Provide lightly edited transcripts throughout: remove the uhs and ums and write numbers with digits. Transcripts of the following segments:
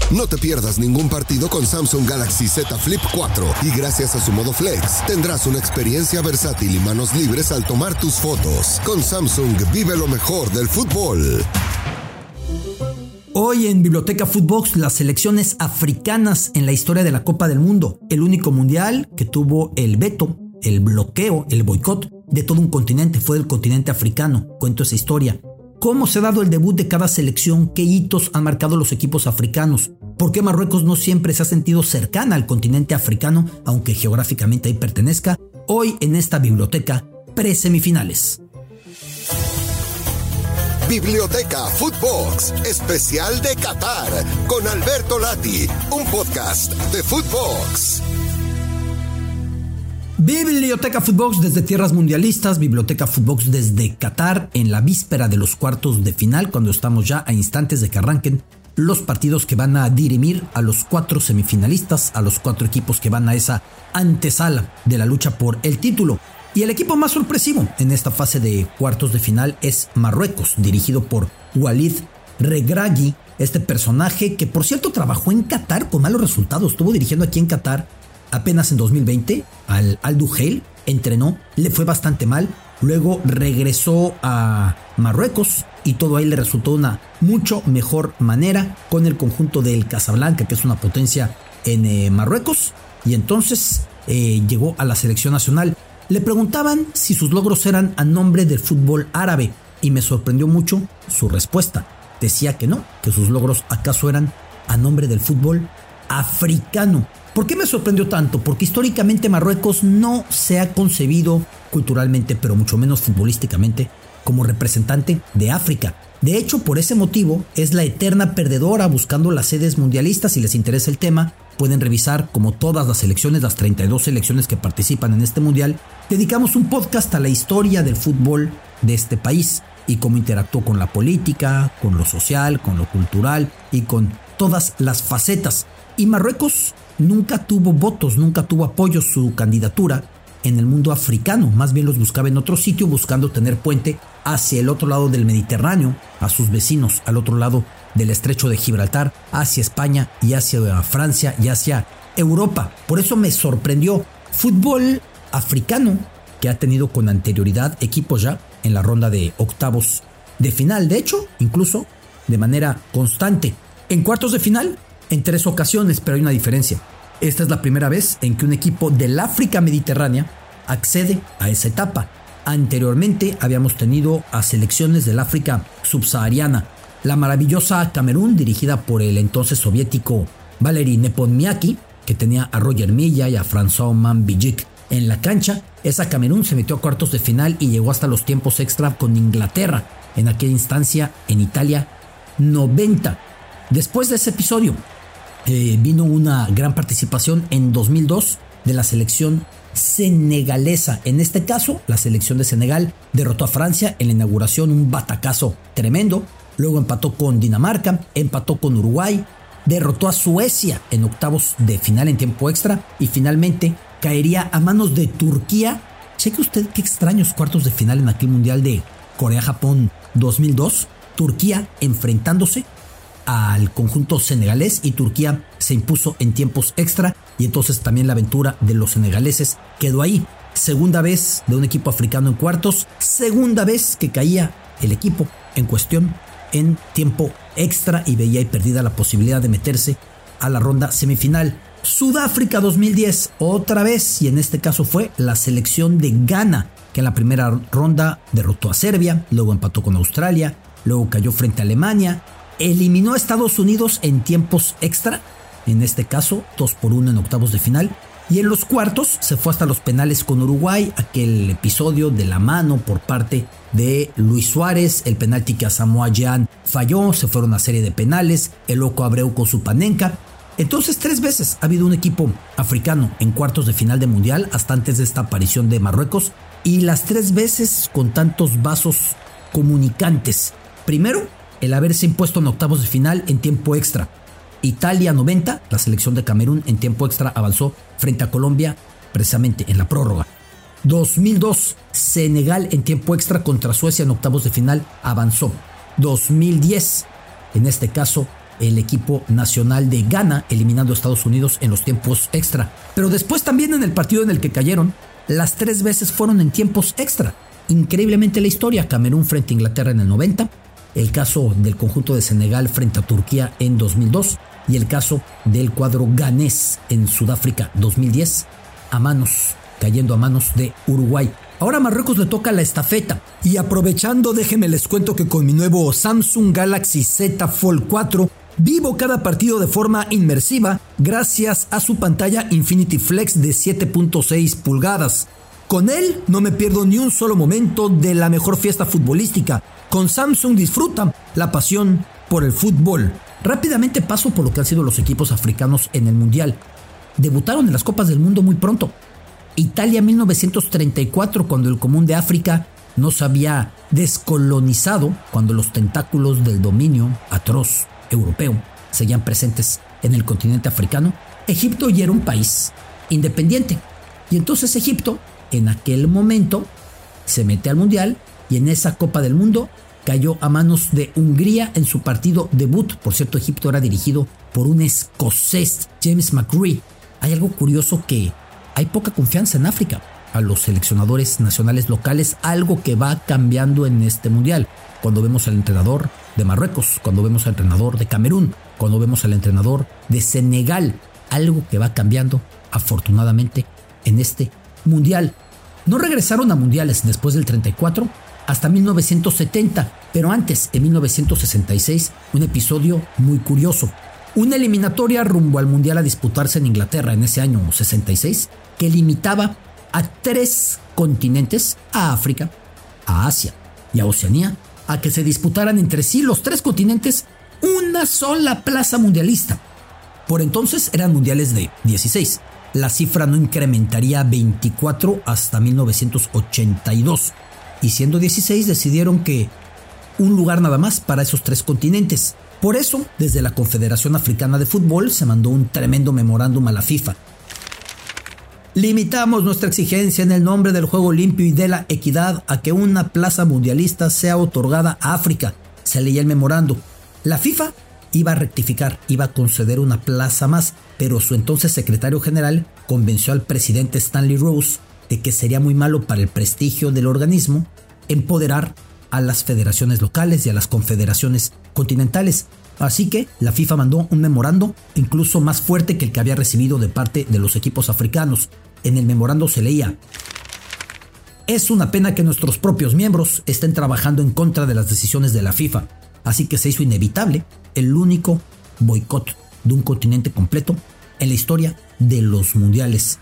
No te pierdas ningún partido con Samsung Galaxy Z Flip 4 y gracias a su modo Flex tendrás una experiencia versátil y manos libres al tomar tus fotos. Con Samsung vive lo mejor del fútbol. Hoy en Biblioteca Footbox, las selecciones africanas en la historia de la Copa del Mundo. El único mundial que tuvo el veto, el bloqueo, el boicot de todo un continente fue del continente africano. Cuento esa historia. ¿Cómo se ha dado el debut de cada selección? ¿Qué hitos han marcado los equipos africanos? ¿Por qué Marruecos no siempre se ha sentido cercana al continente africano, aunque geográficamente ahí pertenezca? Hoy en esta biblioteca, presemifinales. Biblioteca Footbox, especial de Qatar, con Alberto Lati, un podcast de Footbox. Biblioteca Footbox desde tierras mundialistas, Biblioteca Footbox desde Qatar, en la víspera de los cuartos de final, cuando estamos ya a instantes de que arranquen los partidos que van a dirimir a los 4 semifinalistas, a los 4 equipos que van a esa antesala de la lucha por el título. Y el equipo más sorpresivo en esta fase de cuartos de final es Marruecos, dirigido por Walid Regragui, este personaje que por cierto trabajó en Qatar con malos resultados, estuvo dirigiendo aquí en Qatar apenas en 2020 al Al Duhail, entrenó, le fue bastante mal, luego regresó a Marruecos y todo ahí le resultó de una mucho mejor manera con el conjunto del Casablanca, que es una potencia en Marruecos, y entonces llegó a la selección nacional. Le preguntaban si sus logros eran a nombre del fútbol árabe y me sorprendió mucho su respuesta. Decía que no, que sus logros acaso eran a nombre del fútbol africano. ¿Por qué me sorprendió tanto? Porque históricamente Marruecos no se ha concebido culturalmente, pero mucho menos futbolísticamente, como representante de África. De hecho, por ese motivo, es la eterna perdedora buscando las sedes mundialistas. Si les interesa el tema, pueden revisar, como todas las selecciones, las 32 selecciones que participan en este mundial. Dedicamos un podcast a la historia del fútbol de este país y cómo interactuó con la política, con lo social, con lo cultural y con todas las facetas. Y Marruecos nunca tuvo votos, nunca tuvo apoyo su candidatura en el mundo africano. Más bien los buscaba en otro sitio, buscando tener puente hacia el otro lado del Mediterráneo, a sus vecinos, al otro lado del estrecho de Gibraltar, hacia España y hacia Francia y hacia Europa. Por eso me sorprendió. Fútbol africano que ha tenido con anterioridad equipos ya en la ronda de octavos de final. De hecho, incluso de manera constante. En cuartos de final, en 3 ocasiones, pero hay una diferencia. Esta es la primera vez en que un equipo del África mediterránea accede a esa etapa. Anteriormente habíamos tenido a selecciones del África subsahariana. La maravillosa Camerún, dirigida por el entonces soviético Valery Nepomniachtchi, que tenía a Roger Milla y a François Mambijic en la cancha. Esa Camerún se metió a cuartos de final y llegó hasta los tiempos extra con Inglaterra, en aquella instancia en Italia 90. Después de ese episodio vino una gran participación en 2002 de la selección senegalesa. En este caso, la selección de Senegal derrotó a Francia en la inauguración, un batacazo tremendo. Luego empató con Dinamarca, empató con Uruguay, derrotó a Suecia en octavos de final en tiempo extra y finalmente caería a manos de Turquía. Cheque usted qué extraños cuartos de final en aquel mundial de Corea-Japón 2002. Turquía enfrentándose al conjunto senegalés y Turquía se impuso en tiempos extra y entonces también la aventura de los senegaleses quedó ahí. Segunda vez de un equipo africano en cuartos, segunda vez que caía el equipo en cuestión en tiempo extra y veía ahí perdida la posibilidad de meterse a la ronda semifinal. Sudáfrica 2010, otra vez, y en este caso fue la selección de Ghana, que en la primera ronda derrotó a Serbia, luego empató con Australia, luego cayó frente a Alemania, eliminó a Estados Unidos en tiempos extra, en este caso 2-1 en octavos de final, y en los cuartos se fue hasta los penales con Uruguay, aquel episodio de la mano por parte de Luis Suárez, el penalti que a Samoa Gyan falló, se fueron a serie de penales, el loco Abreu con su panenca. Entonces 3 veces ha habido un equipo africano en cuartos de final de mundial hasta antes de esta aparición de Marruecos, y las 3 veces con tantos vasos comunicantes. Primero, el haberse impuesto en octavos de final en tiempo extra. Italia 90, la selección de Camerún en tiempo extra avanzó frente a Colombia precisamente en la prórroga. 2002, Senegal en tiempo extra contra Suecia en octavos de final avanzó. 2010, en este caso el equipo nacional de Ghana, eliminando a Estados Unidos en los tiempos extra. Pero después también en el partido en el que cayeron, las 3 veces fueron en tiempos extra. Increíblemente la historia: Camerún frente a Inglaterra en el 90, el caso del conjunto de Senegal frente a Turquía en 2002 y el caso del cuadro ganés en Sudáfrica 2010, cayendo a manos de Uruguay. Ahora a Marruecos le toca la estafeta, y aprovechando, déjenme les cuento que con mi nuevo Samsung Galaxy Z Fold 4 vivo cada partido de forma inmersiva gracias a su pantalla Infinity Flex de 7.6 pulgadas. Con él no me pierdo ni un solo momento de la mejor fiesta futbolística. Con Samsung disfruta la pasión por el fútbol. Rápidamente paso por lo que han sido los equipos africanos en el Mundial. Debutaron en las Copas del Mundo muy pronto. Italia 1934, cuando el Común de África no se había descolonizado, cuando los tentáculos del dominio atroz europeo seguían presentes en el continente africano. Egipto ya era un país independiente, y entonces Egipto en aquel momento se mete al Mundial, y en esa Copa del Mundo cayó a manos de Hungría en su partido debut. Por cierto, Egipto era dirigido por un escocés, James McGree. Hay algo curioso, que hay poca confianza en África a los seleccionadores nacionales locales, algo que va cambiando en este Mundial. Cuando vemos al entrenador de Marruecos, cuando vemos al entrenador de Camerún, cuando vemos al entrenador de Senegal, algo que va cambiando afortunadamente en este Mundial. No regresaron a mundiales después del 34 hasta 1970, pero antes, en 1966, un episodio muy curioso. Una eliminatoria rumbo al Mundial a disputarse en Inglaterra en ese año 66, que limitaba a 3 continentes, a África, a Asia y a Oceanía, a que se disputaran entre sí los 3 continentes una sola plaza mundialista. Por entonces eran mundiales de 16. La cifra no incrementaría a 24 hasta 1982. Y siendo 16, decidieron que un lugar nada más para esos 3 continentes. Por eso, desde la Confederación Africana de Fútbol se mandó un tremendo memorándum a la FIFA. Limitamos nuestra exigencia en el nombre del juego limpio y de la equidad a que una plaza mundialista sea otorgada a África, se leía el memorándum. La FIFA iba a rectificar, iba a conceder una plaza más, pero su entonces secretario general convenció al presidente Stanley Rose de que sería muy malo para el prestigio del organismo empoderar a las federaciones locales y a las confederaciones continentales. Así que la FIFA mandó un memorando incluso más fuerte que el que había recibido de parte de los equipos africanos. En el memorando se leía: es una pena que nuestros propios miembros estén trabajando en contra de las decisiones de la FIFA, así que se hizo inevitable el único boicot de un continente completo en la historia de los mundiales.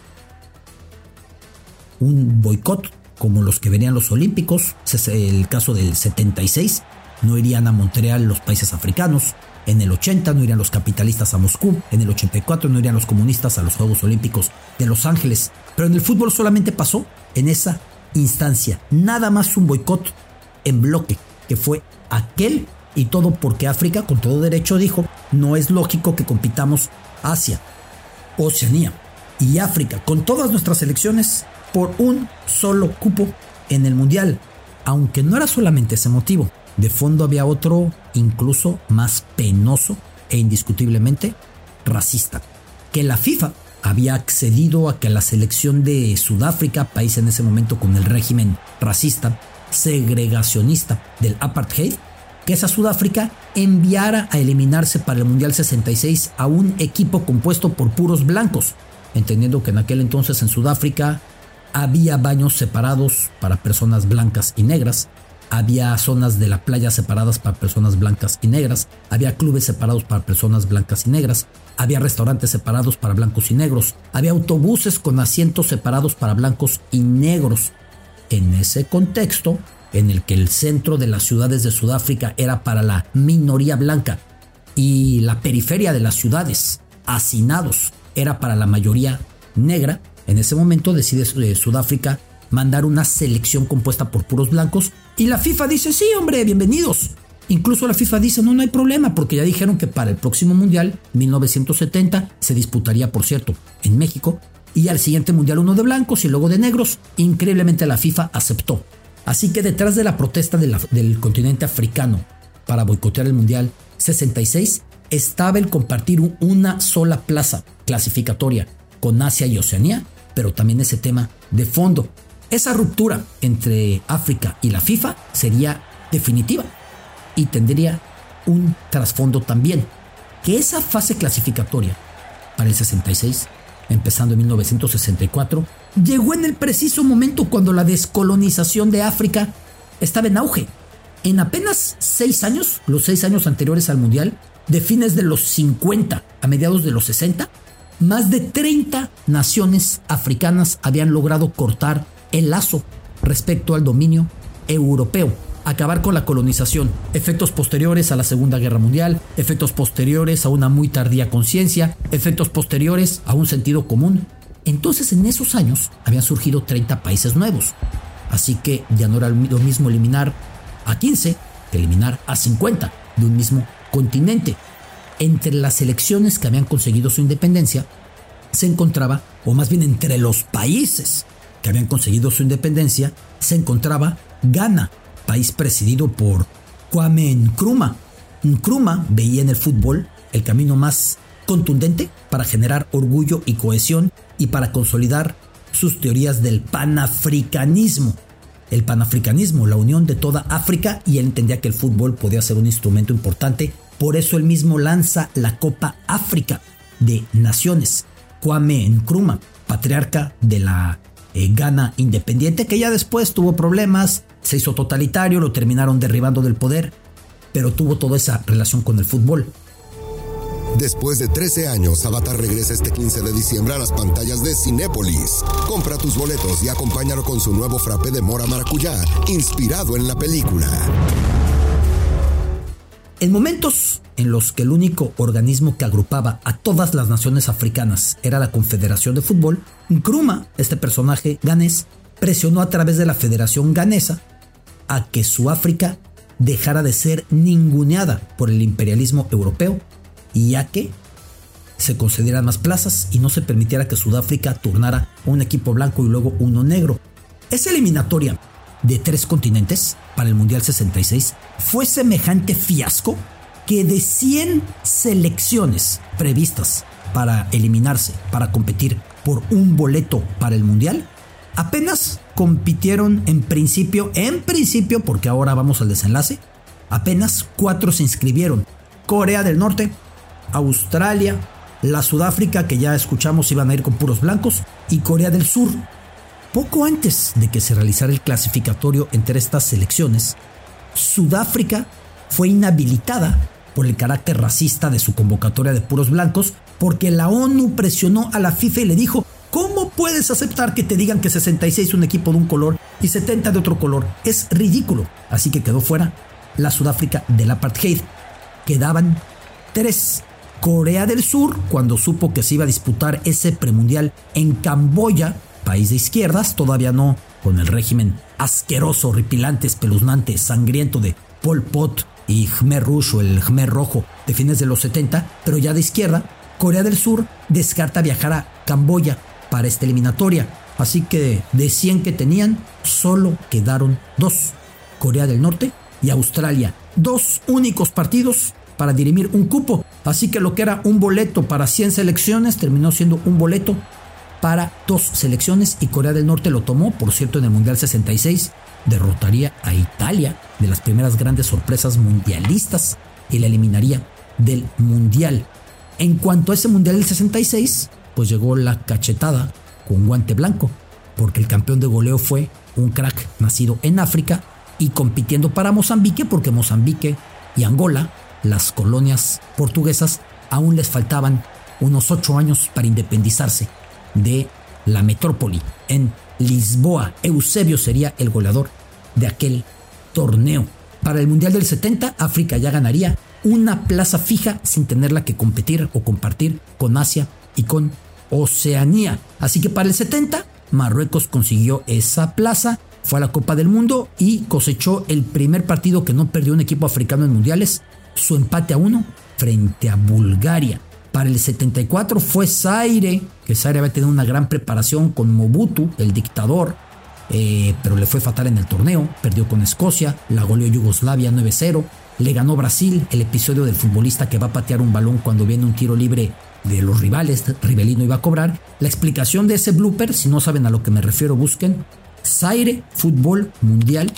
Un boicot como los que venían los olímpicos. Es el caso del 76, no irían a Montreal los países africanos. En el 80 no irían los capitalistas a Moscú. En el 84 no irían los comunistas a los Juegos Olímpicos de Los Ángeles. Pero en el fútbol solamente pasó en esa instancia. Nada más un boicot en bloque, que fue aquel, y todo porque África, con todo derecho, dijo: no es lógico que compitamos Asia, Oceanía y África con todas nuestras selecciones por un solo cupo en el Mundial. Aunque no era solamente ese motivo, de fondo había otro incluso más penoso e indiscutiblemente racista: que la FIFA había accedido a que la selección de Sudáfrica, país en ese momento con el régimen racista, segregacionista del apartheid, que esa Sudáfrica enviara a eliminarse para el Mundial 66 a un equipo compuesto por puros blancos, entendiendo que en aquel entonces en Sudáfrica había baños separados para personas blancas y negras, había zonas de la playa separadas para personas blancas y negras, había clubes separados para personas blancas y negras, había restaurantes separados para blancos y negros, había autobuses con asientos separados para blancos y negros. En ese contexto, en el que el centro de las ciudades de Sudáfrica era para la minoría blanca y la periferia de las ciudades, hacinados, era para la mayoría negra, en ese momento decide Sudáfrica mandar una selección compuesta por puros blancos, y la FIFA dice: sí, hombre, bienvenidos. Incluso la FIFA dice: no hay problema, porque ya dijeron que para el próximo Mundial, 1970, se disputaría, por cierto, en México, y al siguiente Mundial uno de blancos y luego de negros. Increíblemente la FIFA aceptó. Así que detrás de la protesta del continente africano para boicotear el Mundial 66 estaba el compartir una sola plaza clasificatoria con Asia y Oceanía, pero también ese tema de fondo. Esa ruptura entre África y la FIFA sería definitiva y tendría un trasfondo también, que esa fase clasificatoria para el 66, empezando en 1964, llegó en el preciso momento cuando la descolonización de África estaba en auge. En apenas 6 años, los 6 años anteriores al Mundial, de fines de los 50 a mediados de los 60, más de 30 naciones africanas habían logrado cortar el lazo respecto al dominio europeo, acabar con la colonización, efectos posteriores a la Segunda Guerra Mundial, efectos posteriores a una muy tardía conciencia, efectos posteriores a un sentido común. Entonces, en esos años habían surgido 30 países nuevos, así que ya no era lo mismo eliminar a 15 que eliminar a 50 de un mismo continente. Entre las selecciones que habían conseguido su independencia se encontraba, o más bien entre los países que habían conseguido su independencia, se encontraba Ghana, país presidido por Kwame Nkrumah. Nkrumah veía en el fútbol el camino más contundente para generar orgullo y cohesión y para consolidar sus teorías del panafricanismo. El panafricanismo, la unión de toda África, y él entendía que el fútbol podía ser un instrumento importante. Por eso él mismo lanza la Copa África de Naciones. Kwame Nkrumah, patriarca de la Ghana independiente, que ya después tuvo problemas, se hizo totalitario, lo terminaron derribando del poder, pero tuvo toda esa relación con el fútbol. Después de 13 años, Avatar regresa este 15 de diciembre a las pantallas de Cinépolis. Compra tus boletos y acompáñalo con su nuevo frappé de mora maracuyá, inspirado en la película. En momentos en los que el único organismo que agrupaba a todas las naciones africanas era la Confederación de Fútbol, Nkrumah, este personaje ganés, presionó a través de la Federación Ganesa a que Sudáfrica dejara de ser ninguneada por el imperialismo europeo y a que se concedieran más plazas y no se permitiera que Sudáfrica turnara un equipo blanco y luego uno negro. Esa eliminatoria de 3 continentes para el Mundial 66 fue semejante fiasco que de 100 selecciones previstas para eliminarse, para competir por un boleto para el Mundial, apenas compitieron en principio, porque ahora vamos al desenlace, apenas 4 se inscribieron: Corea del Norte, Australia, la Sudáfrica, que ya escuchamos iban a ir con puros blancos, y Corea del Sur. Poco antes de que se realizara el clasificatorio entre estas selecciones, Sudáfrica fue inhabilitada por el carácter racista de su convocatoria de puros blancos, porque la ONU presionó a la FIFA y le dijo: ¿cómo puedes aceptar que te digan que 66 es un equipo de un color y 70 de otro color? Es ridículo. Así que quedó fuera la Sudáfrica del apartheid. Quedaban 3. Corea del Sur, cuando supo que se iba a disputar ese premundial en Camboya, país de izquierdas, todavía no con el régimen asqueroso, horripilante, espeluznante, sangriento de Pol Pot y Khmer Rouge o el Khmer Rojo de fines de los 70, pero ya de izquierda, Corea del Sur descarta viajar a Camboya para esta eliminatoria. Así que de 100 que tenían, solo quedaron 2, Corea del Norte y Australia. 2 únicos partidos para dirimir un cupo. Así que lo que era un boleto para 100 selecciones terminó siendo un boleto para 2 selecciones, y Corea del Norte lo tomó. Por cierto, en el Mundial 66 derrotaría a Italia, de las primeras grandes sorpresas mundialistas, y la eliminaría del Mundial. En cuanto a ese Mundial del 66, pues llegó la cachetada con guante blanco, porque el campeón de goleo fue un crack nacido en África y compitiendo para Mozambique, porque Mozambique y Angola, las colonias portuguesas, aún les faltaban unos 8 años para independizarse de la metrópoli en Lisboa. Eusebio sería el goleador de aquel torneo. Para el Mundial del 70, África ya ganaría una plaza fija sin tenerla que competir o compartir con Asia y con Oceanía. Así que para el 70, Marruecos consiguió esa plaza, fue a la Copa del Mundo y cosechó el primer partido que no perdió un equipo africano en mundiales, su empate a 1 frente a Bulgaria. Para el 74 fue Zaire, que Zaire había tenido una gran preparación con Mobutu, el dictador, pero le fue fatal en el torneo, perdió con Escocia, la goleó Yugoslavia 9-0, le ganó Brasil, el episodio del futbolista que va a patear un balón cuando viene un tiro libre de los rivales, Rivelino iba a cobrar. La explicación de ese blooper, si no saben a lo que me refiero, busquen Zaire Fútbol Mundial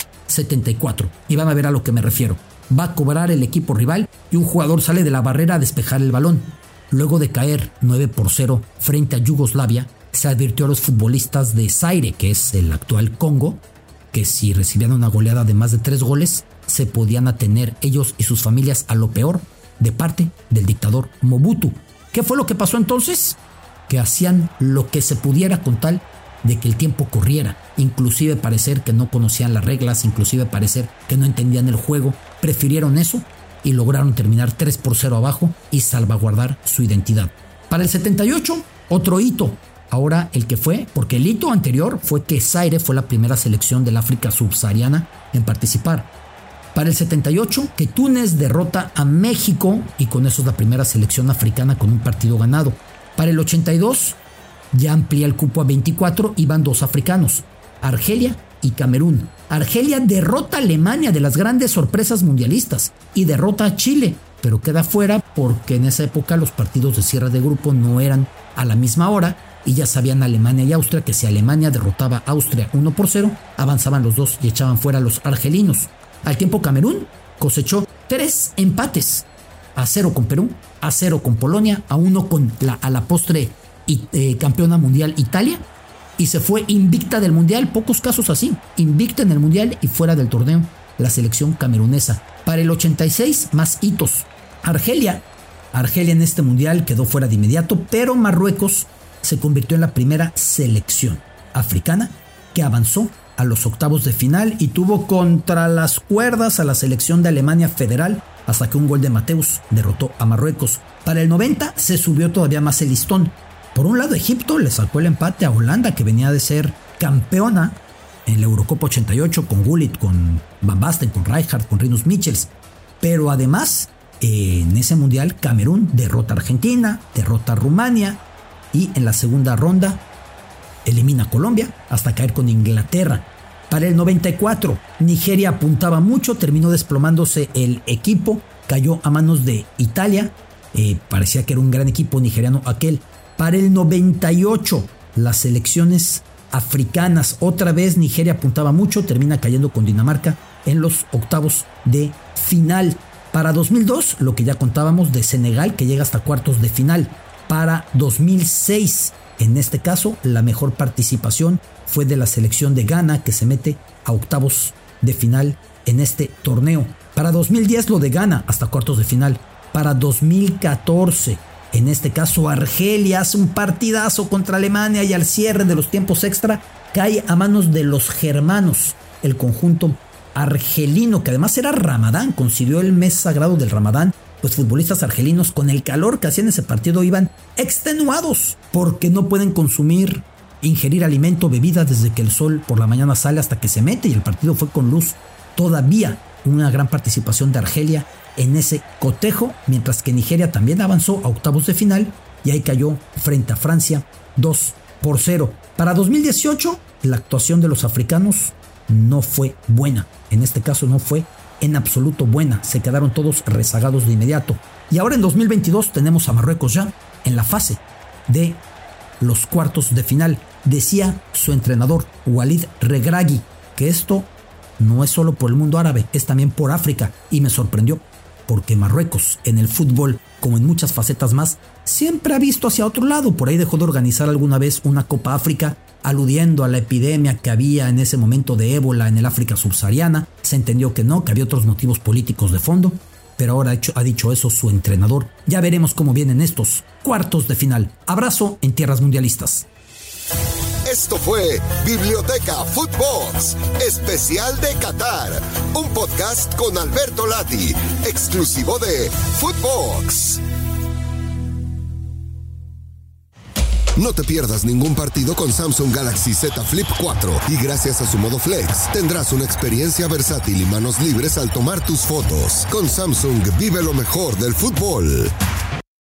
74 y van a ver a lo que me refiero. Va a cobrar el equipo rival y un jugador sale de la barrera a despejar el balón. Luego de caer 9-0 frente a Yugoslavia, se advirtió a los futbolistas de Zaire, que es el actual Congo, que si recibían una goleada de más de 3 goles, se podían atener ellos y sus familias a lo peor de parte del dictador Mobutu. ¿Qué fue lo que pasó entonces? Que hacían lo que se pudiera con tal de que el tiempo corriera, inclusive parecer que no conocían las reglas, inclusive parecer que no entendían el juego. Prefirieron eso y lograron terminar 3-0 abajo y salvaguardar su identidad. Para el 78, otro hito. Ahora el que fue, porque el hito anterior fue que Zaire fue la primera selección del África subsahariana en participar. Para el 78, que Túnez derrota a México y con eso es la primera selección africana con un partido ganado. Para el 82, ya amplía el cupo a 24 y van 2 africanos, Argelia y Camerún. Argelia derrota a Alemania, de las grandes sorpresas mundialistas, y derrota a Chile, pero queda fuera porque en esa época los partidos de cierre de grupo no eran a la misma hora y ya sabían Alemania y Austria que si Alemania derrotaba a Austria 1-0, avanzaban los dos y echaban fuera a los argelinos. Al tiempo Camerún cosechó 3 empates, a 0 con Perú, a 0 con Polonia, a 1 con a la postre campeona mundial Italia, y se fue invicta del mundial. Pocos casos así, invicta en el mundial y fuera del torneo la selección camerunesa. Para el 86, más hitos. Argelia en este mundial quedó fuera de inmediato, pero Marruecos se convirtió en la primera selección africana que avanzó a los octavos de final y tuvo contra las cuerdas a la selección de Alemania Federal hasta que un gol de Mateus derrotó a Marruecos. Para el 90 se subió todavía más el listón. Por un lado, Egipto le sacó el empate a Holanda, que venía de ser campeona en la Eurocopa 88 con Gullit, con Van Basten, con Rijkaard, con Rinus Michels. Pero además, en ese mundial, Camerún derrota a Argentina, derrota a Rumania y en la segunda ronda elimina a Colombia hasta caer con Inglaterra. Para el 94, Nigeria apuntaba mucho, terminó desplomándose el equipo, cayó a manos de Italia. Parecía que era un gran equipo nigeriano aquel. Para el 98, las selecciones africanas, otra vez Nigeria apuntaba mucho, termina cayendo con Dinamarca en los octavos de final. Para 2002, lo que ya contábamos de Senegal, que llega hasta cuartos de final. Para 2006, en este caso, la mejor participación fue de la selección de Ghana, que se mete a octavos de final en este torneo. Para 2010, lo de Ghana hasta cuartos de final. Para 2014, en este caso, Argelia hace un partidazo contra Alemania y al cierre de los tiempos extra cae a manos de los germanos. El conjunto argelino, que además era Ramadán, coincidió el mes sagrado del Ramadán. Los futbolistas argelinos, con el calor que hacían ese partido, iban extenuados porque no pueden ingerir alimento, bebida desde que el sol por la mañana sale hasta que se mete, y el partido fue con luz. Todavía una gran participación de Argelia en ese cotejo, mientras que Nigeria también avanzó a octavos de final y ahí cayó frente a Francia 2-0. Para 2018, la actuación de los africanos no fue buena. En este caso no fue en absoluto buena. Se quedaron todos rezagados de inmediato. Y ahora en 2022 tenemos a Marruecos ya en la fase de los cuartos de final. Decía su entrenador Walid Regragui que esto no es solo por el mundo árabe, es también por África, y me sorprendió porque Marruecos en el fútbol, como en muchas facetas más, siempre ha visto hacia otro lado. Por ahí dejó de organizar alguna vez una Copa África aludiendo a la epidemia que había en ese momento de ébola en el África subsahariana. Se entendió que no, que había otros motivos políticos de fondo, pero ahora ha dicho eso su entrenador. Ya veremos cómo vienen estos cuartos de final. Abrazo en tierras mundialistas. Esto fue Biblioteca Footbox, especial de Qatar, un podcast con Alberto Lati, exclusivo de Footbox. No te pierdas ningún partido con Samsung Galaxy Z Flip 4 y gracias a su modo Flex tendrás una experiencia versátil y manos libres al tomar tus fotos. Con Samsung vive lo mejor del fútbol.